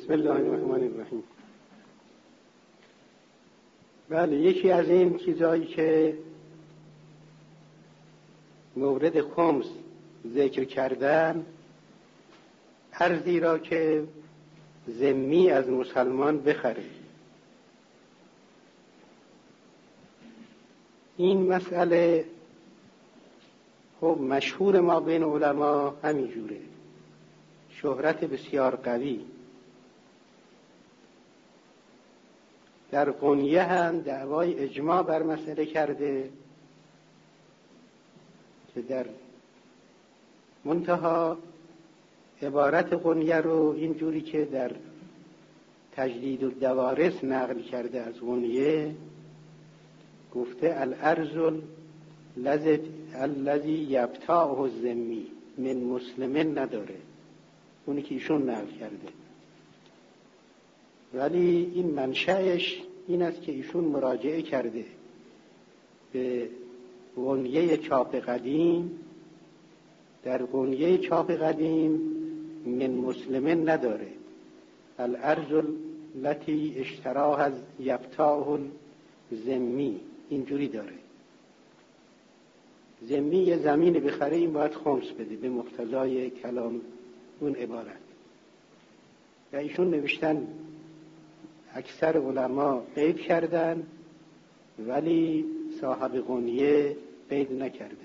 بسم الله الرحمن الرحیم. بله، یکی از این چیزایی که مورد خمس ذکر کردن، ارزی را که ذمی از مسلمان بخره. این مسئله خب مشهور ما بین علما همینجوره، شهرت بسیار قوی. در قنیه هم دعوای اجماع بر مسئله کرده که در منتها عبارت قنیه رو اینجوری که در تجدید الدوارث نقل کرده از قنیه، گفته الارض الذی یبتاعه الذمی من مسلمین نداره، اونی که ایشون نقل کرده. ولی این منشأش این است که ایشون مراجعه کرده به قنیه چاپ قدیم. در قنیه چاپ قدیم من مسلمین نداره، الارض التي اشتراها یبتاعه الذمی اینجوری داره. ذمی یه زمین بخره، این باید خمس بده به مقتضای کلام اون عبارت. و ایشون نوشتن اکثر علما قید کردن ولی صاحب قنیه قید نکرده.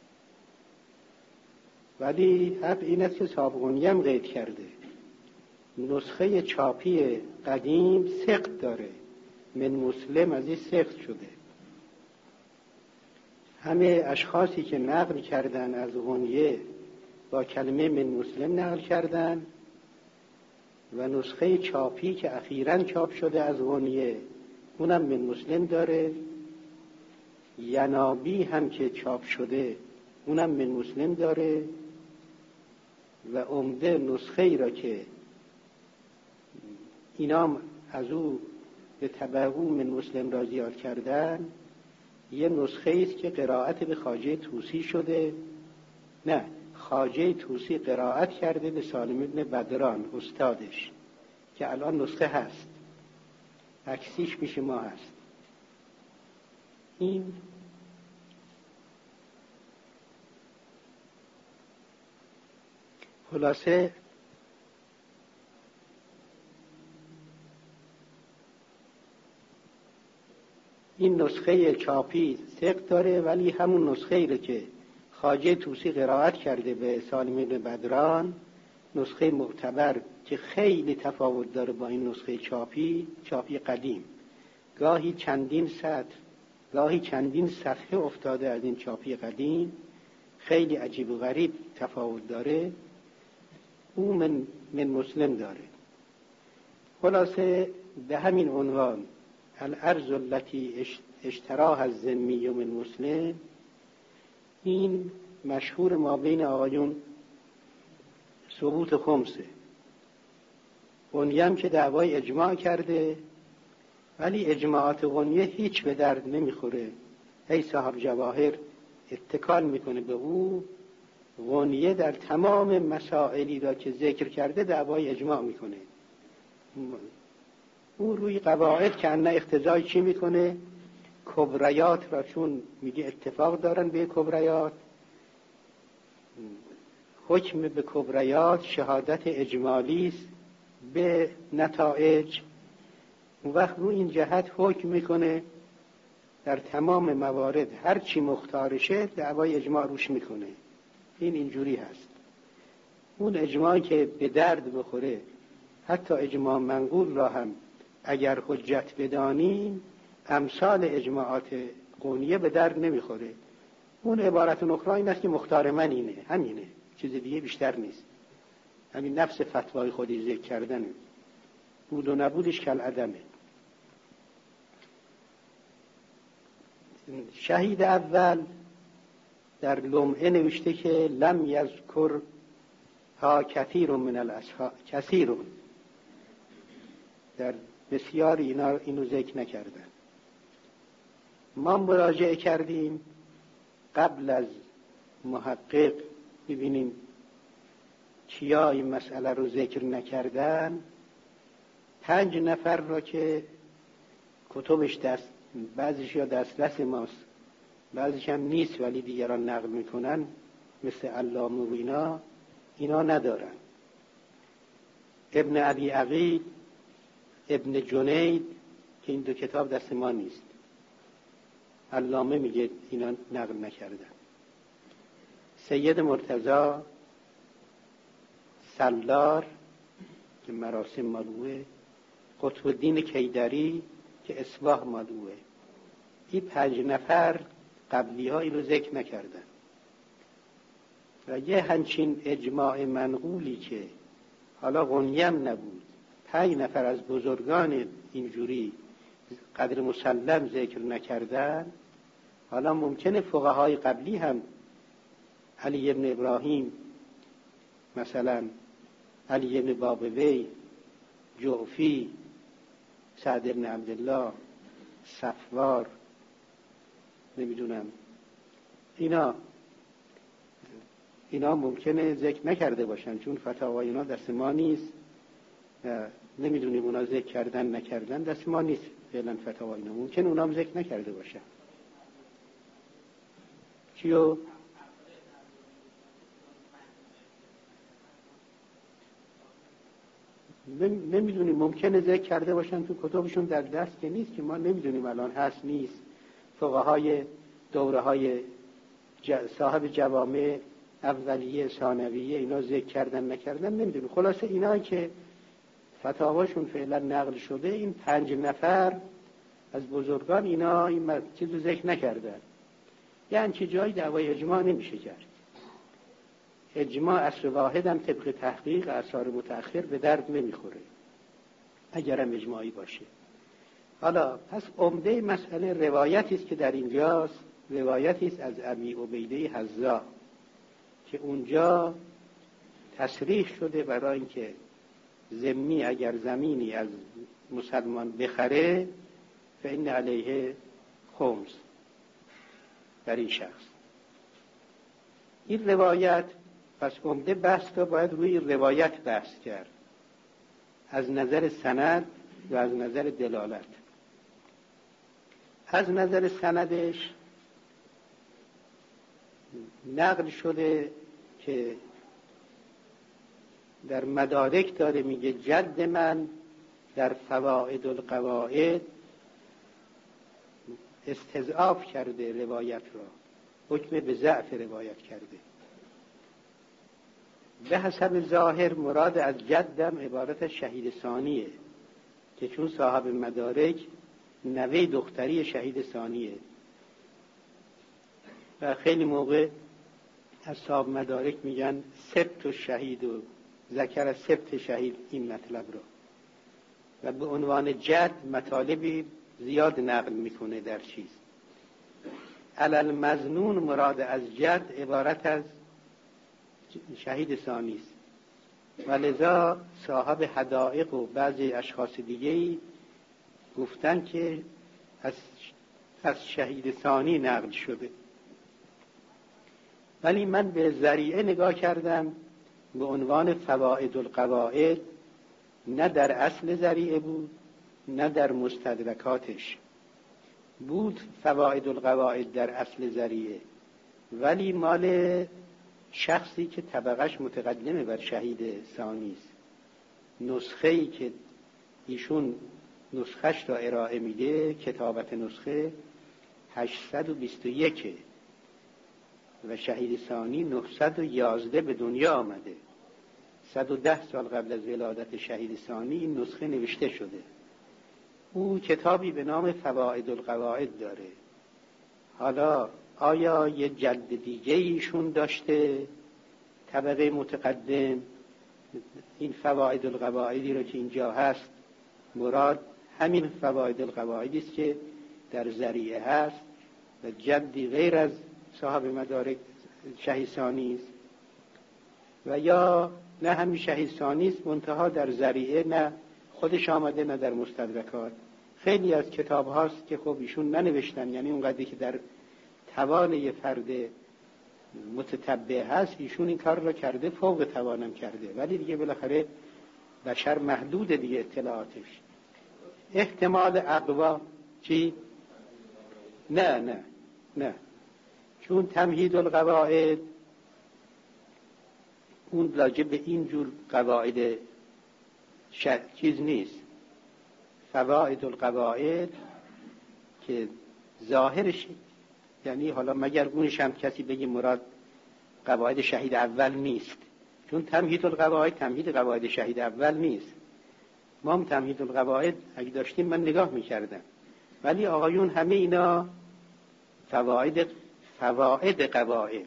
ولی حق این است که صاحب قنیه هم قید کرده. نسخه چاپی قدیم سقط داره، من مسلم از این سقط شده. همه اشخاصی که نقل کردن از قنیه با کلمه من مسلم نقل کردن و نسخه چاپی که اخیراً چاپ شده از قنیه اونم من مسلم داره. ینابی هم که چاپ شده اونم من مسلم داره. و عمده نسخه ای را که اینام از او به تبع او من مسلم را زیاد کردن، یه نسخه ایست که قرائت به خواجه طوسی شده. نه، خواجه طوسی قرائت کرده به سالم ابن بدران استادش، که الان نسخه هست، عکسیش پیش ما هست. این خلاصه این نسخه چاپی ثقل داره، ولی همون نسخه ای که خواجه طوسی قرائت کرده به سالم ابن بدران، نسخه معتبر که خیلی تفاوت داره با این نسخه چاپی قدیم. گاهی چندین سطر، گاهی چندین صفحه افتاده از این چاپی قدیم، خیلی عجیب و غریب تفاوت داره. او من مسلم داره. خلاصه به همین عنوان الارض التي اشتراها الذمی من مسلم، این مشهور ما بین آقایون ثبوت خمسه. قنیه هم که دعوای اجماع کرده، ولی اجماعات قنیه هیچ به درد نمیخوره. ای صاحب جواهر اتکال میکنه به او. قنیه در تمام مسائلی را که ذکر کرده دعوای اجماع میکنه. او روی قواعد که انه اقتضای چی میکنه؟ کبریات را، چون میگه اتفاق دارن به کبریات، حکم به کبریات شهادت اجمالی است به نتایج. اون وقت رو این جهت حکم میکنه در تمام موارد هر چی مختارشه دعوای اجماع روش میکنه. این اینجوری هست. اون اجماعی که به درد بخوره، حتی اجماع منقول را هم اگر حجت بدانیم، امثال اجماعات قونیه به درد نمیخوره. اون عبارت اخرى این است که مختار من اینه، همینه، چیز دیگه بیشتر نیست. همین نفس فتوای خودی ذکر کردنه، بود و نبودش کل عدمه. شهید اول در لمعه نوشته که لم یذکر ها کثیر من الاصحاب، کثیر، در بسیار اینو ذکر نکردن. ما مراجعه کردیم قبل از محقق ببینیم چیا این مسئله رو ذکر نکردن. 5 نفر را که کتبش بعضیش یا دسترس ماست، بعضیش هم نیست ولی دیگران نقل میکنن، مثل علامه و اینا ندارن. ابن ابی عقیل، ابن جنید که این 2 کتاب دست ما نیست، علامه میگه اینا نقل نکردن. سید مرتضی، سالار که مراسم مالوه، قطب الدین کیدری که اصباح مالوه. این 5 نفر قبلی ها اینو ذکر نکردن. و یه همچین اجماع منقولی که حالا غنیم نبود، 5 نفر از بزرگان اینجوری قدر مسلم ذکر نکردن. حالا ممکنه فقهای قبلی هم، علی ابن ابراهیم مثلا، علی ابن بابوی، جعفی، سعد ابن عبدالله، صفوار، نمیدونم، اینا ممکنه ذکر نکرده باشن، چون فتاوای اینا دست ما نیست، نمیدونیم اونا ذکر کردن نکردن، دست ما نیست فعلا فتاوای اینا. ممکنه اونا هم ذکر نکرده باشن. چیو؟ نمیدونیم، ممکنه ذکر کرده باشن تو کتابشون، در دست که نیست، که ما نمیدونیم الان هست نیست. فقهای دوره های صاحب جوامع اولیه ثانویه اینا ذکر کردن نکردن نمیدونیم. خلاصه اینا که فتاواشون فعلا نقل شده، این 5 نفر از بزرگان اینا این چیزو ذکر نکردن. یعنی چه جایی دعوای اجماع نمیشه کرد. اجماع اصل واحد هم طبق تحقیق آثار متأخر به درد نمیخوره اگرم اجماعی باشه. حالا پس عمده مسئله روایتی است که در اینجاست، روایتی است از ابی عبیده حذا که اونجا تصریح شده برای اینکه ذمی اگر زمینی از مسلمان بخره فإن علیه خمس در این شخص. این روایت پس عمده بحث رو باید روی روایت بحث کرد، از نظر سند و از نظر دلالت. از نظر سندش نقل شده که در مدارک داره میگه جد من در فوائد القواعد استضعاف کرده روایت را، حکم به ضعف روایت کرده. به حسب ظاهر مراد از جدم عبارت شهید ثانیه که چون صاحب مدارک نوه دختری شهید ثانیه و خیلی موقع اصحاب مدارک میگن سبت شهید و ذکر سبت شهید این مطلب رو، و به عنوان جد مطالبی زیاد نقل میکنه در چیز. علل مظنون مراد از جد عبارت از شهید ثانی است، ولذا صاحب حدائق و بعضی اشخاص دیگه‌ای گفتن که از شهید ثانی نقل شده. ولی من به ذریعه نگاه کردم به عنوان فوائد القواعد، نه در اصل ذریعه بود نه در مستدرکاتش بود. فوائد القواعد در اصل ذریعه، ولی مال شخصی که طبقش متقدمه بر شهید ثانی است. نسخه‌ای که ایشون نسخش را ارائه میده، کتابت نسخه 821 و شهید ثانی 911 به دنیا آمده. 110 سال قبل از ولادت شهید ثانی این نسخه نوشته شده. او کتابی به نام فوائد القواعد داره. حالا آیا یه جد دیگه ایشون داشته طبقه متقدم؟ این فوائد القواعدی رو که اینجا هست مراد همین فوائد القواعدی است که در ذریعه هست و جدی غیر از صاحب مدارک شهید ثانی است، و یا نه همین شهید ثانی است منتها در ذریعه نه خودش آمده نه در مستدرکات. خیلی از کتاب هاست که خب ایشون ننوشتن، یعنی اونقدری که در توان یه فرد متتبع هست ایشون این کار را کرده، فوق توانم کرده، ولی دیگه بالاخره بشر محدود دیگه اطلاعاتش. احتمال اقوا چی؟ نه چون تمهید القواعد اون راجع به اینجور قواعد چیز نیست. فواید القواعد که ظاهرش یعنی حالا مگر اونش هم کسی بگه مراد قواعد شهید اول نیست، چون تمهید القواعد تمهید قواعد شهید اول نیست. ما هم تمهید القواعد اگه داشتیم من نگاه میکردم، ولی آقایون همه اینا فواید قواعد.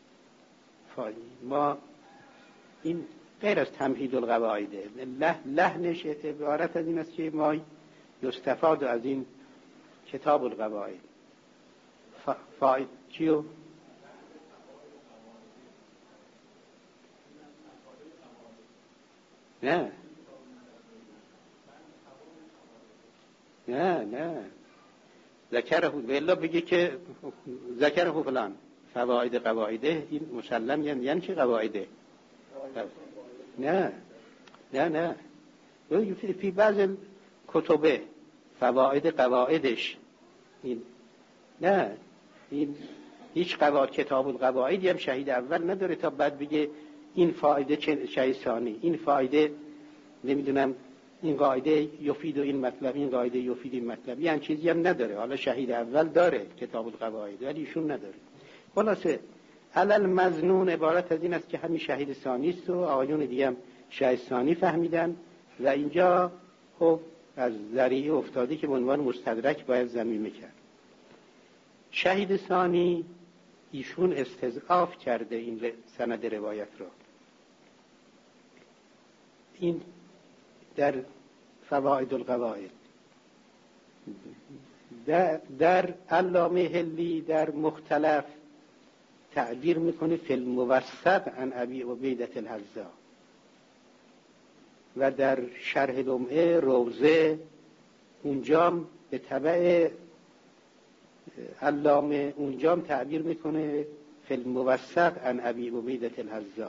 ما این غیر از تمهید القواعده. لحنش عبارت از این است که ما یستفاد از این کتاب القواعد فاید چیو؟ نه ذکره بلا بگی که ذکره فلان فواید قواعده، این مسلم یعنی چه قواعده؟ نه فی بعض کتبه فواید قواعدش این نه، این هیچ کتاب القواعدی هم شهید اول نداره تا بعد بگه این فایده چه شهید ثانی، این فایده نمیدونم این قاعده یفید و این مطلب، این قاعده یفید این مطلب، یعنی چیزی هم نداره. حالا شهید اول داره کتاب القواعد ولی ایشون نداره. خلاصه علل مظنون عبارت از این است که همین شهید ثانی است و آقایون دیگه هم شهید ثانی فهمیدن و اینجا خب از ذریعه افتاده که به عنوان مستدرک باید ضمیمه کرد. شهید ثانی ایشون استضعاف کرده این سند روایت را. این در فواید القواعد در علامه حلی در مختلف تعبیر میکنه فی الموسط عن ابی عبیدة الحذاء و در شرح لمعه روضه اونجام به تبع علامه اونجام تعبیر میکنه فی الموسط عن ابی عبیدة الحذاء.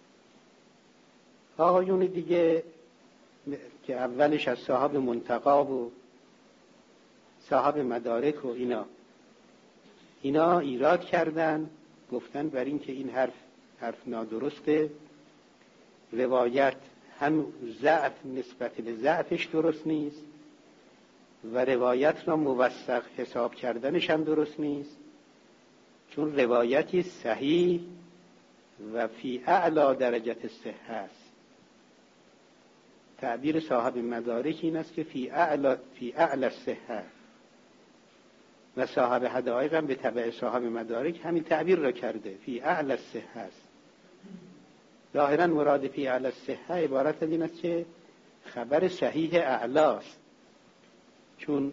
آقایون دیگه که اولش از صاحب منتقا و صاحب مدارک و اینا ایراد کردن، گفتن بر این که این حرف نادرسته، روایت هم ضعف نسبت به ضعفش درست نیست و روایت را موثق حساب کردنش هم درست نیست، چون روایتی صحیح و فی اعلی درجت صحه است. تعبیر صاحب مدارک این است که فی اعلی صحه و صاحب حدائق هم به تبع صاحب مدارک همین تعبیر را کرده، فی اعلی صحه است. ظاهرا مراد فی اعلی صحه عبارت از این است که خبر صحیح اعلاست، چون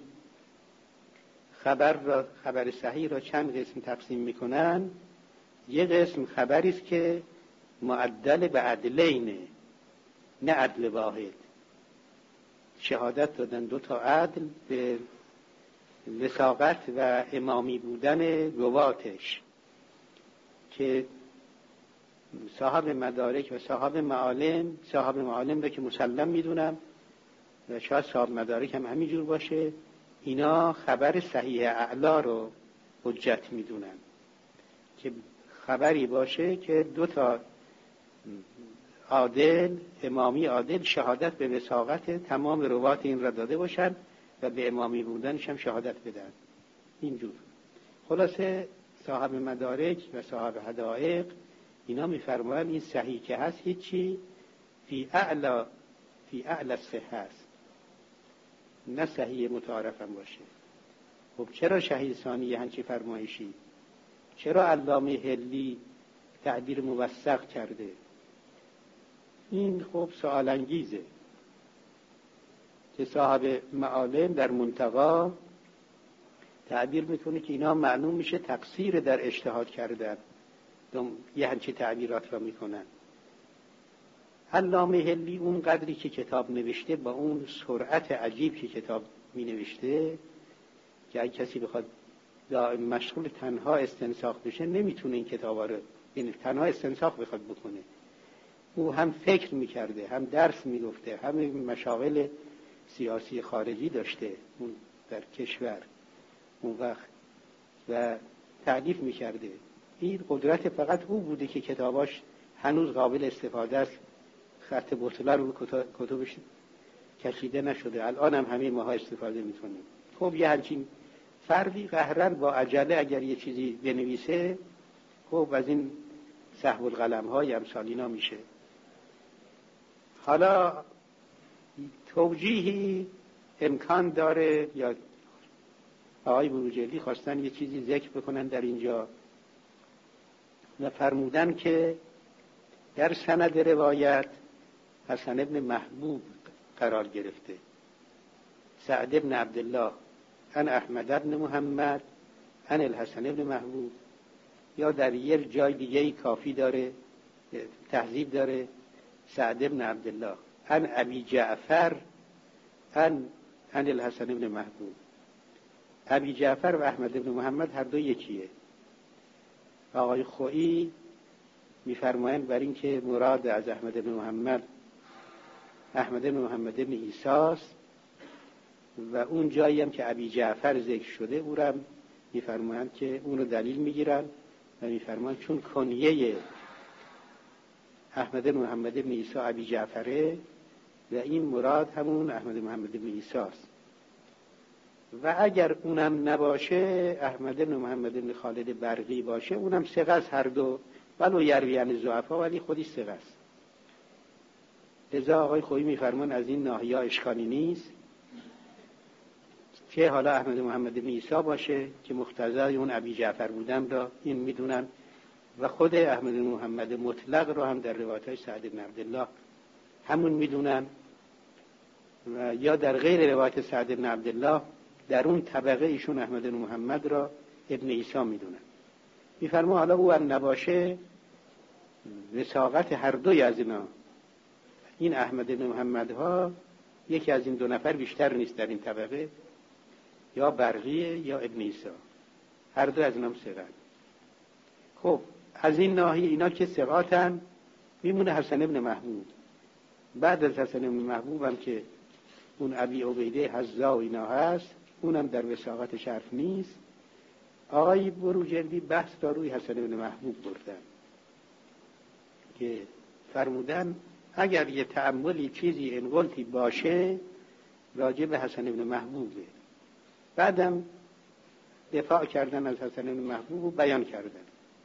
خبر صحیح را چند قسم تقسیم میکنن. یک قسم خبری است که معدل به عدلینه، نه عدل واحد. شهادت دادن دو تا عدل به وثاقت و امامی بودن رواتش که صاحب مدارک و صاحب معالم را که مسلم میدونم و شاید صاحب مدارک هم همینجور باشه، اینا خبر صحیح اعلا رو حجت میدونن که خبری باشه که دو تا عادل، امامی عادل شهادت به وثاقت تمام روات این را داده باشن و به امامی بودنش هم شهادت بدن. اینجور خلاصه صاحب مدارک و صاحب حدائق اینا میفرمایند این صحیح که هست هیچی فی اعلی صحه است، نه صحیح متعارف هم باشه. خب چرا شهید ثانی همچی فرمایشی؟ چرا علامه حلی تعبیر موثق کرده؟ این خب سوال انگیزه که صاحب معالم در منتقا تعبیر میکنه که اینا معلوم میشه تقصیر در اجتهاد کردن، یه همچی تعبیرات را میکنن. علامه حلی اون قدری که کتاب نوشته با اون سرعت عجیب که کتاب می نوشته که اگه کسی بخواد مشغول تنها استنساخ بشه نمیتونه این کتابا رو، یعنی تنها استنساخ بخواد بکنه او هم فکر میکرده، هم درس میگفته، هم مشاغل سیاسی خارجی داشته اون در کشور اون وقت و تألیف میکرده. این قدرت فقط او بوده که کتاباش هنوز قابل استفاده است، خط بطلر رو کتبش کشیده نشده، الان هم همه ماها استفاده میکنیم. خب یه همچین فردی قهرن با عجله اگر یه چیزی بنویسه، خب از این سهو القلم های امثال اینا میشه. حالا توجیهی امکان داره یا آقای بروجردی خواستن یه چیزی ذکر بکنن در اینجا و فرمودن که در سند روایت حسن ابن محبوب قرار گرفته، سعد ابن عبدالله عن احمد ابن محمد عن الحسن ابن محبوب، یا در یه جای دیگه کافی داره تهذیب داره سعد ابن عبدالله عن ابی جعفر عن الحسن ابن محبوب. ابی جعفر و احمد ابن محمد هر دو یکیه. آقای خویی میفرمایند بر این که مراد از احمد ابن محمد ابن عیسی است و اون جایی هم که ابی جعفر ذکر شده او را میفرمایند که اون رو دلیل میگیرن و میفرمایند چون کنیه احمد محمد ابن عیسی ابی جعفره و این مراد همون احمد محمد ابن عیسی است. و اگر اونم نباشه احمد بن محمد بن خالد برقی باشه اونم ثقه است، هر دو ولو یرویان ضعفا ولی خودی ثقه است. لذا آقای خویی میفرمان از این ناحیه اشکالی نیست که حالا احمد محمد بن عیسی باشه که مقتضای اون ابی جعفر بودن را این میدونن و خود احمد محمد مطلق را هم در روایت‌های سعد بن عبدالله همون میدونن و یا در غیر روایت سعد بن عبدالله در اون طبقه ایشون احمد بن محمد را ابن عیسی میدونن. میفرما حالا او هم نباشه وثاقت هر دوی از اینا، این احمد بن محمد ها یکی از این دو نفر بیشتر نیست در این طبقه، یا برقیه یا ابن عیسی، هر دو از اینا هم ثقه. خب از این ناحیه اینا که ثقاتن میمونه حسن ابن محبوب. بعد از حسن ابن محبوب هم که اون ابی عبیده حذا و اینا هست اونم در وثاقت شرف نیست. آقای بروجردی بحث را روی حسن ابن محبوب بردن که فرمودن اگر یه تأملی چیزی انقلتی باشه راجع به حسن ابن محبوبه. بعدم دفاع کردن از حسن ابن محبوب و بیان کردن.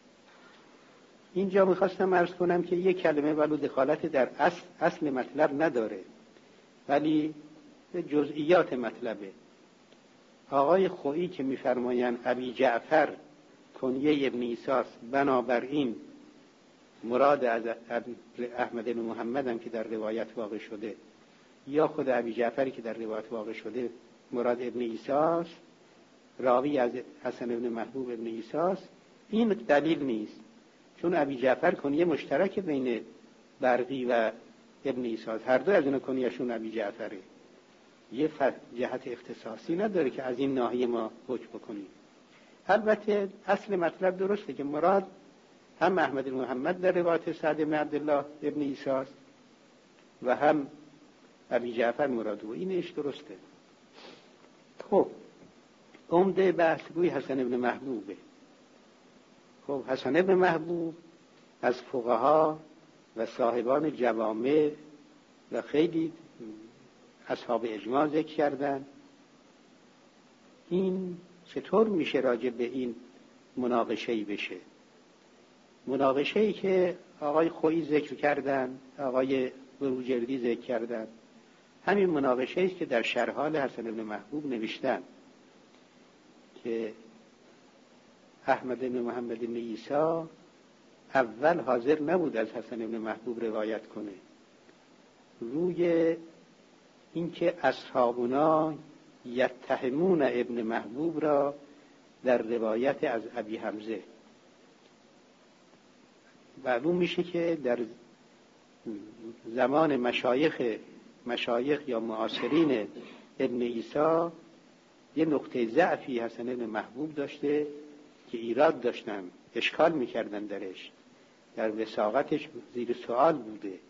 اینجا میخواستم عرض کنم که یک کلمه ولو دخالت در اصل مطلب نداره ولی جزئیات مطلبه. آقای خویی که میفرمایند ابی جعفر کنیه ابن عیسی است، بنابراین مراد از احمد بن محمد هم که در روایت واقع شده یا خود ابی جعفری که در روایت واقع شده مراد ابن عیسی است، راوی از حسن بن محبوب ابن عیسی است، این دلیل نیست، چون ابی جعفر کنیه مشترک بین برقی و ابن عیسی است، هر دو از اینا کنیهشون ابی جعفره، یه جهت اختصاصی نداره که از این ناحیه ما حکم بکنیم. البته اصل مطلب درسته که مراد هم احمد بن محمد در روایت سعد بن عبدالله ابن عیسی است و هم ابی جعفر مراد و اینش درسته. خب عمده بحث روی حسن ابن محبوبه. خب حسن ابن محبوب از فقها و صاحبان جوامع و خیلی اصحاب اجماع ذکر کردن. این چطور میشه راجع به این مناقشه‌ای بشه؟ مناقشه‌ای که آقای خویی ذکر کردن، آقای بروجردی ذکر کردن، همین مناقشه‌ای است که در شرحال حسن ابن محبوب نوشتن که احمد بن محمد بن عیسی اول حاضر نبود از حسن ابن محبوب روایت کنه، روی اینکه اصحابنا یتهمون ابن محبوب را در روایت از ابی حمزه، معلوم میشه که در زمان مشایخ یا معاصرین ابن عیسی یه نقطه ضعفی حسن ابن محبوب داشته که ایراد داشتن، اشکال میکردن درش، در وثاقتش زیر سوال بوده.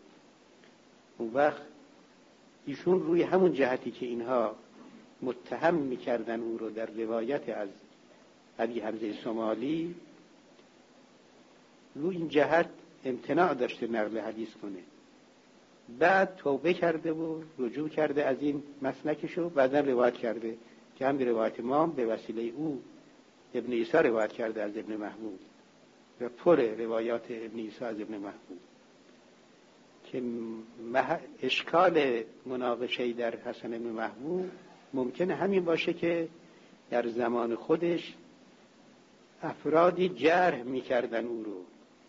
اون وقت ایشون روی همون جهتی که اینها متهم میکردن او رو در روایت از ابی حمزه سمالی، روی این جهت امتناع داشته نقل حدیث کنه. بعد توبه کرده و رجوع کرده از این مسلکشو، بعدن روایت کرده که هم به روایت ما به وسیله او ابن عیسی روایت کرده از ابن محبوب و پر روایات ابن عیسی از ابن محبوب، که اشکال مناقشه در حسن ابن محبوب ممکنه همین باشه که در زمان خودش افرادی جرح میکردن او رو.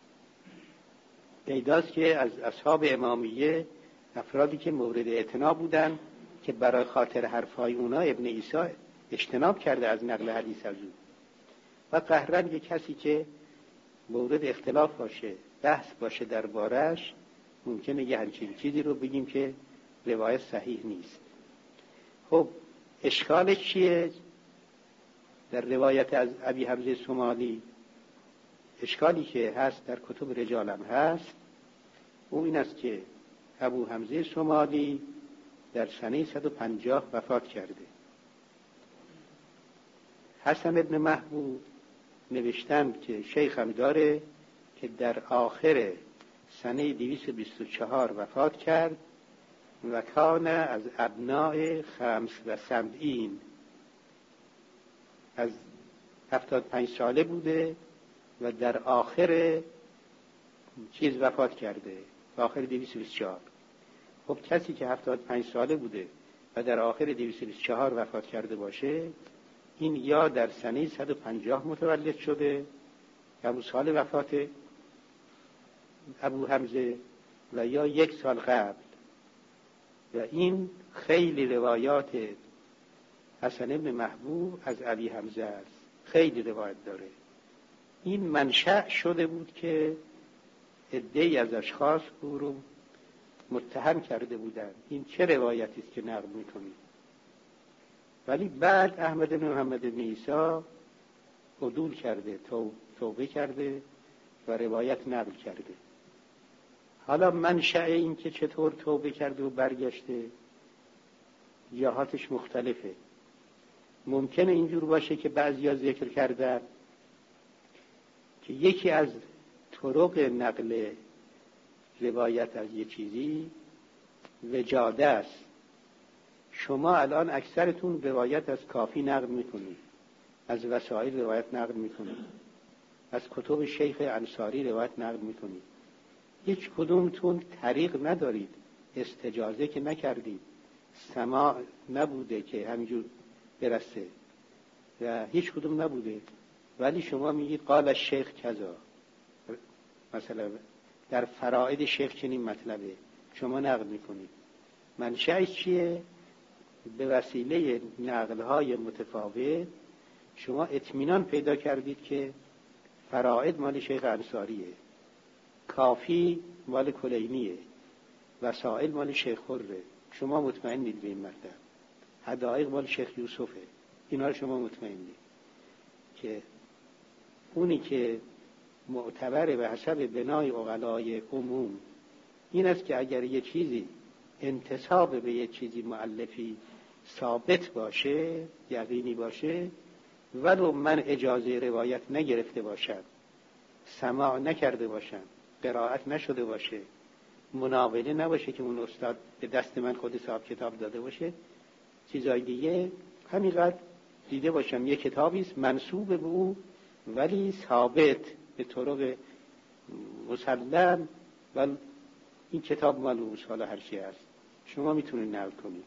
پیداست که از اصحاب امامیه افرادی که مورد اعتنا بودن که برای خاطر حرفای اونا ابن عیسی اجتناب کرده از نقل حدیث از او، و قهرن یک کسی که مورد اختلاف باشه، بحث باشه دربارش، ممکنه یه همچین چیزی رو بگیم که روایت صحیح نیست. خب اشکالش چیه در روایت از ابی حمزه سمالی؟ اشکالی که هست در کتب رجالم هست، او این است که ابو حمزه سمالی در سنه 150 وفات کرده. حسن ابن محبوب نوشتن که شیخ هم داره که در آخر سنه 224 وفات کرد و کان از ابناء 75 از 75 ساله بوده و در آخر وفات کرده، آخر 224. خب کسی که 75 ساله بوده و در آخر 224 وفات کرده باشه، این یا در سنه 150 متولد شده همون سال وفات ابو حمزه، و یا 1 سال قبل. و این خیلی روایات حسن ابن محبوب از ابی حمزه است، خیلی روایت داره. این منشأ شده بود که عده‌ای از اشخاص او رو متهم کرده بودند این چه روایتی است که نقل می‌کنید. ولی بعد احمد بن محمد بن عیسی عدول کرده، توبه کرده و روایت نقل کرده. حالا منشأ این که چطور توبه کرده و برگشته جهاتش مختلفه. ممکنه اینجور باشه که بعضیا ذکر کردن که یکی از طرق نقل روایت از یه چیزی وجاده است. شما الان اکثرتون روایت از کافی نقل میکنید، از وسائل روایت نقل میکنید، از کتب شیخ انصاری روایت نقل میکنید. هیچ کدومتون طریق ندارید، استجازه که نکردید، سماع نبوده که همینجور برسه و هیچ کدوم نبوده، ولی شما میگید قال الشیخ کذا، مثلا در فرائد شیخ چنین مطلبه، شما نقل میکنید. منشأش چیه؟ به وسیله نقل‌های متفاوت شما اطمینان پیدا کردید که فرائد مال شیخ انصاریه، کافی مال کلینیه، وسائل مال شیخ خره، شما مطمئنید به این مطلب. حدائق مال شیخ یوسفه، اینا رو شما مطمئنید که اونی که معتبر به حسب بنای عقلای عموم این است که اگر یه چیزی انتساب به یه چیزی مؤلفی ثابت باشه، یقینی باشه، ولو من اجازه روایت نگرفته باشم، سماع نکرده باشم، قرائت نشده باشه، مناوله نباشه که اون استاد به دست من خود حساب کتاب داده باشه، چیزای دیگه همینقدر دیده باشم یه کتابی است منسوب به او ولی ثابت به طرق مسلم، ولی این کتاب مال اوست، حالا هر چی هست شما میتونید نقل کنید.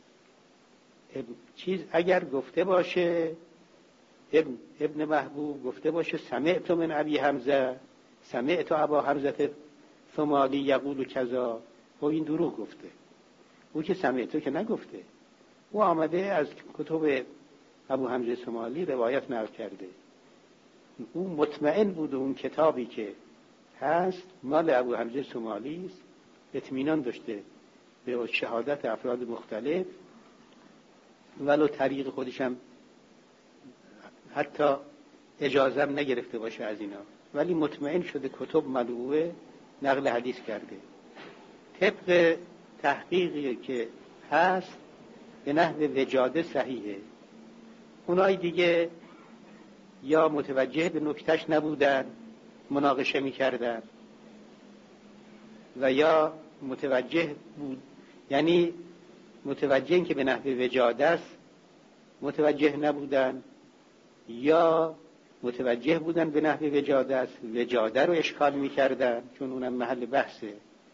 چیز اگر گفته باشه ابن محبوب گفته باشه سمعت من ابی حمزه، سمعت ابا حمزه ثمالی یقول کذا، و این دروغ گفته. او که سمعتو که نگفته، او آمده از کتب ابو حمزه ثمالی روایت نقل کرده. او مطمئن بود اون کتابی که هست مال ابو حمزه ثمالی است، اطمینان داشته به شهادت افراد مختلف، ولو طریق خودشم حتی اجازم نگرفته باشه از اینا، ولی مطمئن شده کتب ملعوبه نقل حدیث کرده. طبق تحقیقی که هست به نحو وجاده صحیحه. اونای دیگه یا متوجه به نکتهش نبودن، مناقشه میکردن، و یا متوجه بود، یعنی متوجه این که به نحو وجاده است متوجه نبودن، یا متوجه بودن به نحو وجاده است، وجاده رو اشکال میکردن، چون اونم محل بحثه.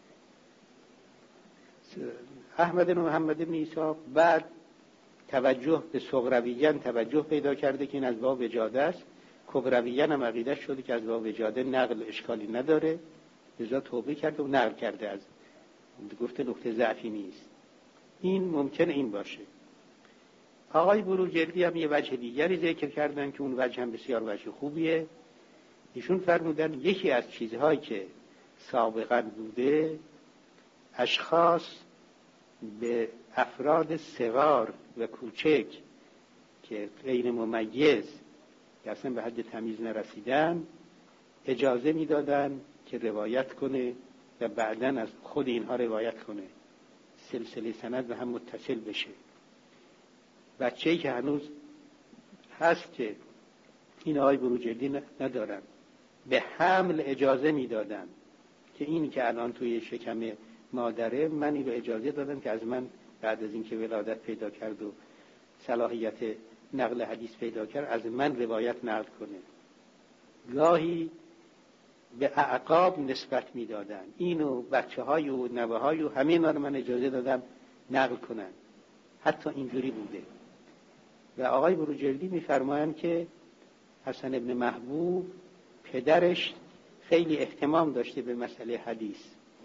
احمد بن محمد بن عیسی بعد توجه به صغرویین توجه پیدا کرده که این از باب وجاده است، کبرویین هم عقیده شده که از باب وجاده نقل اشکالی نداره، لذا توبه کرده و نقل کرده، از گفته نقطه ضعفی نیست. این ممکنه این باشه. آقای بروجردی هم یه وجه دیگری ذکر کردن که اون وجه هم بسیار وجه خوبیه. ایشون فرمودن یکی از چیزهایی که سابقا بوده، اشخاص به افراد صغار و کوچک که غیر ممیز که اصلا به حد تمیز نرسیدن اجازه میدادن که روایت کنه و بعداً از خود اینها روایت کنه، سلسله سند به هم متصل بشه. بچه‌ای که هنوز هست که این آقای بروجردی ندارن، به حمل اجازه میدادن که این که الان توی شکم مادره، من این رو اجازه دادم که از من بعد از اینکه ولادت پیدا کرد و صلاحیت نقل حدیث پیدا کرد از من روایت نقل کنه. گاهی به اعقاب نسبت میدادن، اینو بچه‌های و نوه‌های و همه اینا رو من اجازه دادم نقل کنن. حتی اینجوری بوده. و آقای بروجردی میفرمایند که حسن ابن محبوب پدرش خیلی اهتمام داشته به مسئله حدیث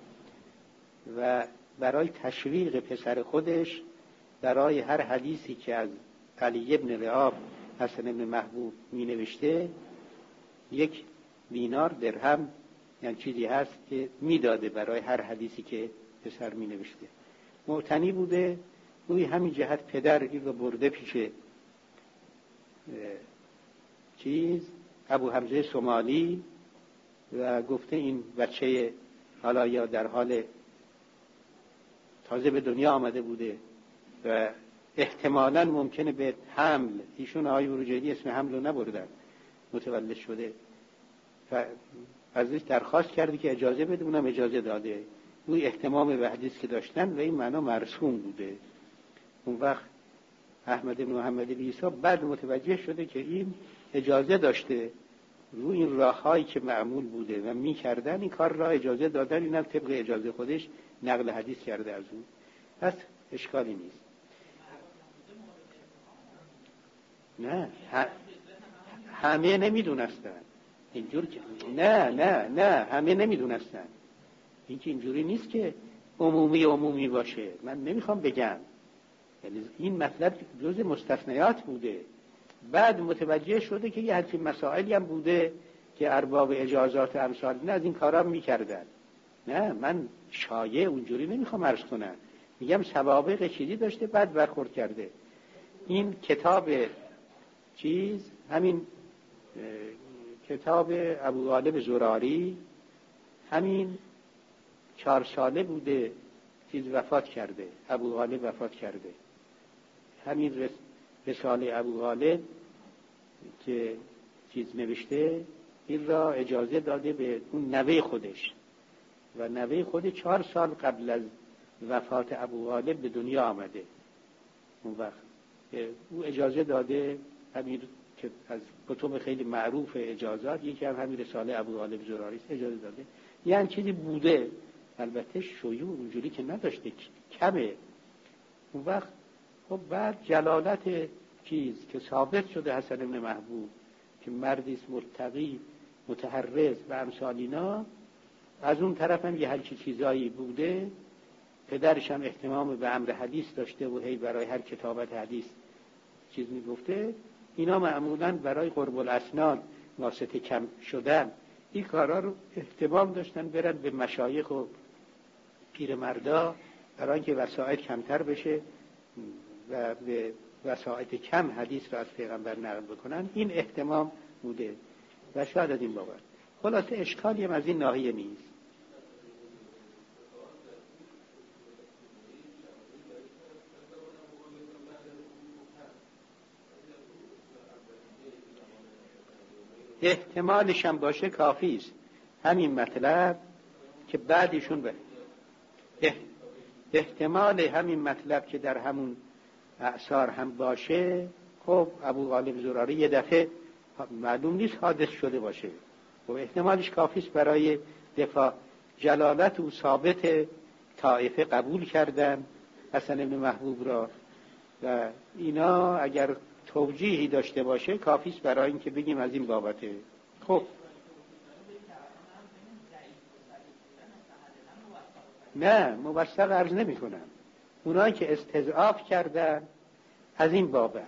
و برای تشویق پسر خودش برای هر حدیثی که از علی ابن رعاب حسن ابن محبوب می نوشته 1 دینار درهم، یعنی چیزی هست که می داده برای هر حدیثی که پسر می نوشته. معتنی بوده. روی همین جهت پدر این رو برده پیش ابو حمزه سومالی و گفته این بچه حالا یا در حال تازه به دنیا آمده بوده و احتمالاً ممکنه به حمل، ایشون آقای بروجردی اسم حمل رو نبردن، متولد شده، ازش درخواست کرده که اجازه بده، اونم اجازه داده. روی احتمام به حدیث که داشتن و این معنا مرسوم بوده. اون وقت احمد بن محمد بن عیسی بعد متوجه شده که این اجازه داشته، روی این راههایی که معمول بوده و می‌کردن این کار را اجازه دادن، اینم طبق اجازه خودش نقل حدیث کرده از اون، پس اشکالی نیست. نه همه نمیدونستن اینجور که نه همه نمیدونستن. این که اینجوری نیست که عمومی باشه، من نمیخوام بگم، یعنی این مطلب جز مستثنیات بوده. بعد متوجه شده که یه همچین مسائلی هم بوده که ارباب اجازات امثال نه از این کارا میکردن. نه من شایع اونجوری نمیخوام عرض کنم، میگم سوابق چیزی داشته بعد برخورد کرده. این کتاب همین کتاب ابو غالب زراری همین 4 ساله بوده وفات کرده، ابو غالب وفات کرده. همین رساله ابو غالب که نوشته این را اجازه داده به اون نوه خودش و نوه خود 4 سال قبل از وفات ابو غالب به دنیا آمده. اون وقت او اجازه داده، همین که از کتب خیلی معروف اجازات یکی هم همین رساله ابو غالب زراری اجازه داده. یعنی چیزی بوده، البته شیوع اونجوری که نداشته، کمه. اون وقت خب بعد جلالت که ثابت شده حسن بن محبوب که مردی است متقی متحرز و امثال اینا، از اون طرف هم یه هرچی چیزایی بوده. پدرش هم اهتمام به امر حدیث داشته و هی برای هر کتابت حدیث چیز میگفته. اینا معمولاً برای قرب الاسناد واسطه کم شدن این کارا رو اهتمام داشتن برن به مشایخ و پیرمردا برای اینکه وسائط کمتر بشه و به وسائط کم حدیث رو از پیغمبر نقل بکنن. این اهتمام بوده و شاید از این بابت. خلاصه اشکالی هم از این ناحیه نیست. احتمالش هم باشه کافی است. همین مطلب که بعدشون احتمال همین مطلب که در همون اعصار هم باشه، خب ابو غالب زراری یه دفعه معلوم نیست حادث شده باشه، خب احتمالش کافی است برای دفاع. جلالت و ثابت طائفه قبول کردن حسن ابن محبوب را و اینا اگر توجیهی داشته باشه کافی است برای اینکه بگیم از این بابته. خب نه موثق عرض نمی کنم، اونایی که استضعاف کردن از این بابت.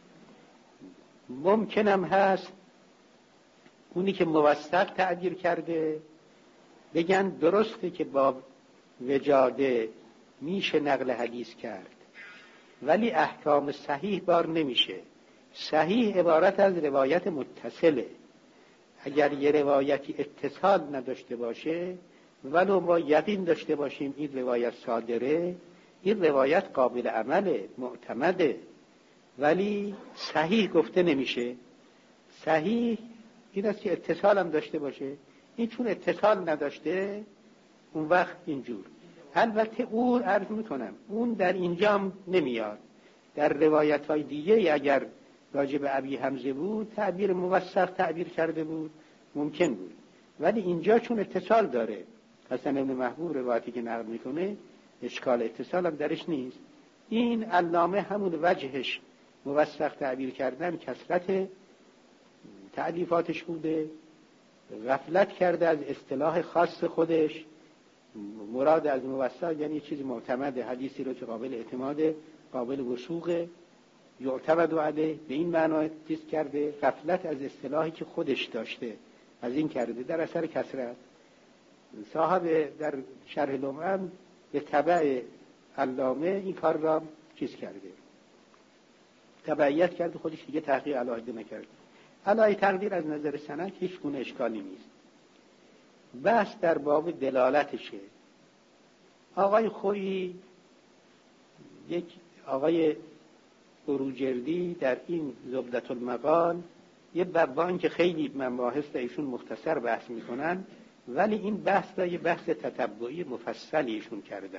ممکنم هست اونی که موثق تعبیر کرده بگن درسته که با وجاده میشه نقل حدیث کرد، ولی احکام صحیح بار نمیشه. صحیح عبارت از روایت متصله. اگر یه روایتی اتصال نداشته باشه ولو ما یقین داشته باشیم این روایت صادره، این روایت قابل عمله، معتمده، ولی صحیح گفته نمیشه. صحیح این است که اتصال هم داشته باشه. این چون اتصال نداشته اون وقت اینجور. البته اون عرض میکنم اون در اینجا نمیاد. در روایت های دیگه اگر راجب ابی حمزه بود تعبیر موثق تعبیر کرده بود ممکن بود، ولی اینجا چون اتصال داره، حسن ابن محبوب روایتی که نقل میکنه اشکال اتصال هم درش نیست. این علامه همون وجهش موثق تعبیر کردن کثرت تألیفاتش بوده، غفلت کرده از اصطلاح خاص خودش. مراد از موثق یعنی چیز معتمد، حدیثی رو که قابل اعتماد، قابل وثوق، یعتمد علیه، به این معنی چیز کرده. غفلت از اصطلاحی که خودش داشته از این کرده در اثر کثرت. صاحب در شرح لمعه به تبع علامه این کار را چیز کرده، تبعیت کرده، خودش دیگه تحقیق علاهده نکرده. علای تقدیر از نظر سند هیچ گونه اشکالی نیست. بحث در باب دلالتشه. آقای خویی، یک آقای بروجردی در این زبدة المقال یه بابان که خیلی مباحث ایشون مختصر بحث میکنن، ولی این بحث را یه بحث تتبعی مفصلی ایشون کردن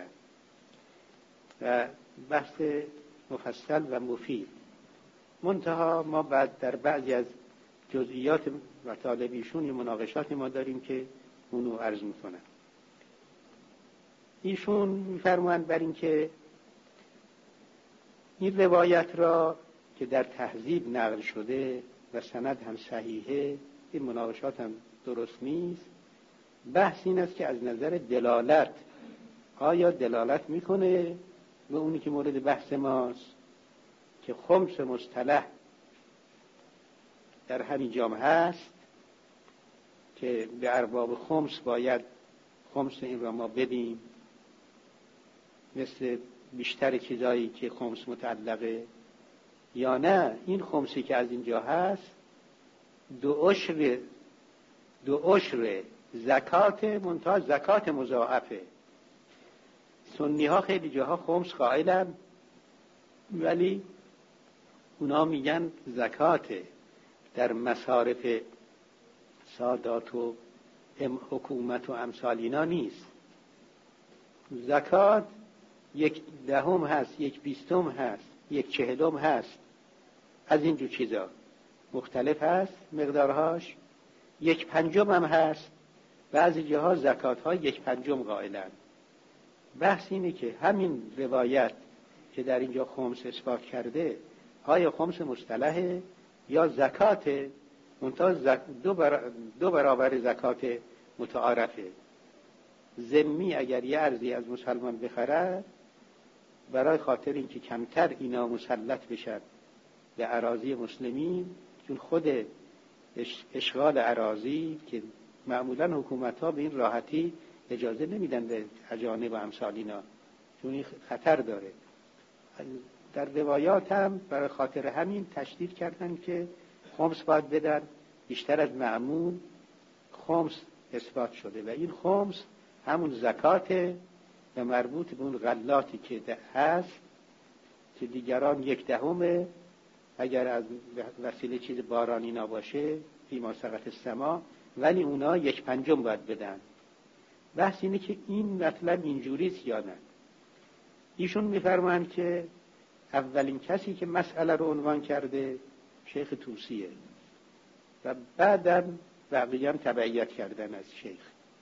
و بحث مفصل و مفید. منتها ما بعد در بعضی از جزئیات مطالب ایشون یه مناقشات ما داریم که اونو عرض میکنن. ایشون میفرمایند بر این که این روایت را که در تهذیب نقل شده و سند هم صحیحه، این مناقشات هم درست نیست. بحث این است که از نظر دلالت آیا دلالت میکنه به اونی که مورد بحث ماست که خمس مصطلح در همین جامعه هست که به ارباب خمس باید خمس این را ما بدیم، مثل بیشتر چیزایی که خمس متعلقه، یا نه این خمسی که از اینجا هست دو عشر زکات منتها زکات مضاعفه. سنی ها خیلی جاها خمس قائلن ولی اونا میگن زکاته، در مصارف سادات و حکومت و امثال اینا نیست. زکات 1/10 هست، 1/20 هست، 1/40 هست، از اینجور چیزا مختلف هست مقدارهاش. 1/5 هم هست، بعضی جاها زکات ها 1/5 قائلن. بحث اینه که همین روایت که در اینجا خمس اثبات کرده آیا خمس مصطلحه یا زکاته، منتها دو برابر زکات متعارفه. ذمی اگر یه ارزی از مسلمان بخرد برای خاطر اینکه کمتر اینا مسلط بشن به اراضی مسلمین، چون خود اشغال اراضی که معمولا حکومت ها به این راحتی اجازه نمیدن به اجانب و امثال اینا، چون این خطر داره. در روایات هم برای خاطر همین تشدید کردن که خمس باید بدن، بیشتر از معمول خمس اثبات شده و این خمس همون زکاته و مربوط به اون غلاتی که هست که دیگران 1/10 اگر از وسیله چیز بارانی نباشه فیما سقط السما، ولی اونا 1/5 باید بدن. بحث اینه که این مطلب اینجوریست یا نه. ایشون میفرمایند که اولین کسی که مسئله رو عنوان کرده شیخ طوسیه و بعدم بقیه هم تبعیت کردن از شیخ،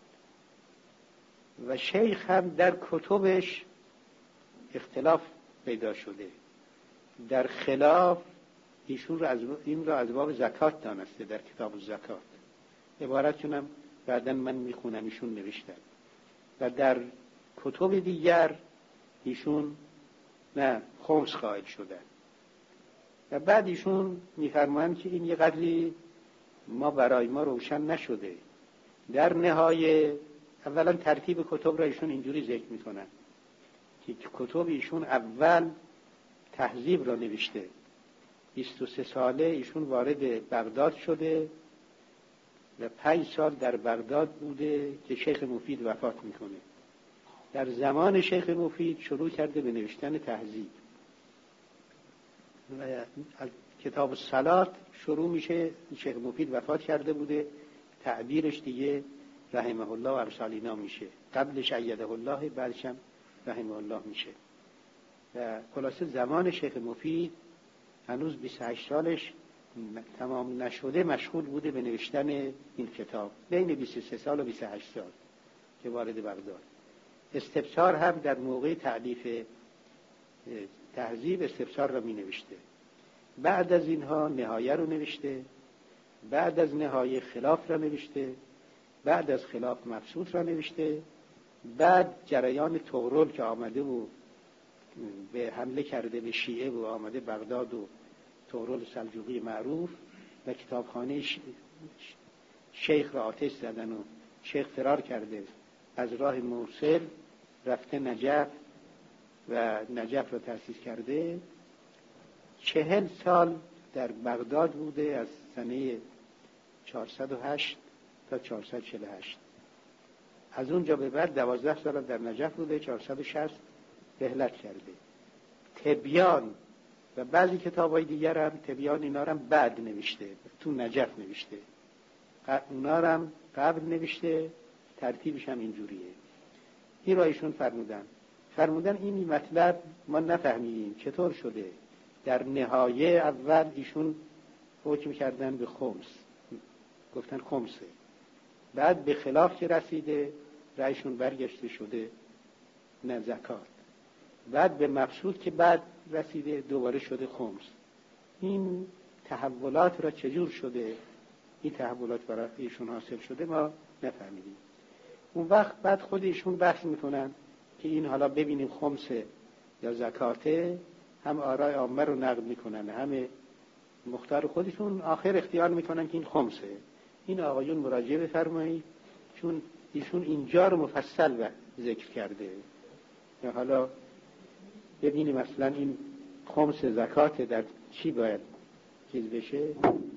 و شیخ هم در کتبش اختلاف پیدا شده. در خلاف ایشون این را از باب زکات دانسته در کتاب الزکات، عبارتشون هم بعداً من میخونم ایشون نوشتن، و در کتب دیگر ایشون نه خمس قائل شدن. و بعد ایشون میفرمایند که این یه قدری برای ما روشن نشده. در نهایه اولا ترتیب کتب را ایشون اینجوری ذکر میکنن که کتب ایشون اول تهذیب را نوشته. 23 ساله ایشون وارد بغداد شده و 5 سال در بغداد بوده که شیخ مفید وفات میکنه. در زمان شیخ مفید شروع کرده به نوشتن تهذیب و از کتاب الصلات شروع میشه. شیخ مفید وفات کرده بوده، تعبیرش دیگه رحمه الله و ارسالینا میشه، قبلش ایده الله، بعدش هم رحمه الله میشه. و خلاصه زمان شیخ مفید هنوز 28 سالش تمام نشده مشغول بوده به نوشتن این کتاب، بین 23 سال و 28 سال که وارد بغداد. استبصار هم در موقع تألیف تهذیب استبصار را می نوشته. بعد از اینها نهایه رو نوشته، بعد از نهایه خلاف را نوشته، بعد از خلاف مبسوط را نوشته، بعد جریان طغرل که آمده و به حمله کرده به شیعه و آمده بغداد و طغرل سلجوقی معروف و کتابخانه شیخ را آتش زدن و شیخ فرار کرده، از راه موصل رفته نجف و نجف را تأسیس کرده. 40 سال در بغداد بوده، از سنه 408 تا 448. از اونجا به بعد 12 سال در نجف بوده، 460 رحلت کرده. تبیان و بعضی کتابای دیگر هم تبیان اینا هم بعد نوشته، تو نجف نوشته، اونا هم قبل نوشته، ترتیبش هم اینجوریه. این را ایشون فرمودن این مطلب ما نفهمیدیم چطور شده. در نهایه اول ایشون حکم کردن به خمس، گفتن خمسه، بعد به خلاف که رسیده رأیشون برگشته شده نه زکات، بعد به مبسوط که بعد رسیده دوباره شده خمس. این تحولات را چجور شده، این تحولات برای ایشون حاصل شده ما نفهمیدیم. اون وقت بعد خود ایشون بحث میکنن که این حالا ببینیم خمسه یا زکاته، هم آرای عامه رو نقد میکنن، همه مختار خودشون آخر اختیار میکنن که این خمسه. این آقایون مراجعه بفرمایید، چون ایشون اینجا رو مفصل ذکر کرده. یا حالا ببینیم اصلا این خمس زکات در چی باید چیز بشه.